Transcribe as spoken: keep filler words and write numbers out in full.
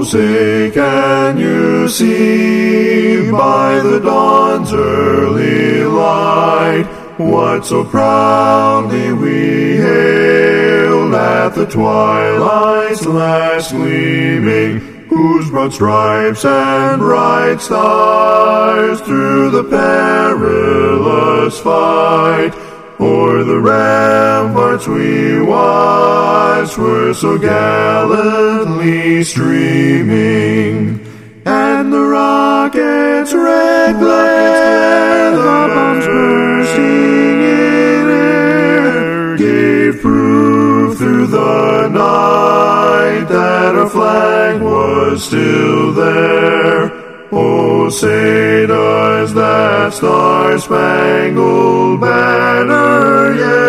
say, can you see by the dawn's early light what so proudly we hailed at the twilight's last gleaming, whose broad stripes and bright stars through the perilous fight o'er the ramparts we watched were so gallantly streaming, and the rockets' red glare, the bombs bursting in air, gave proof through the night that our flag was still there. Oh, say does that star-spangled banner yet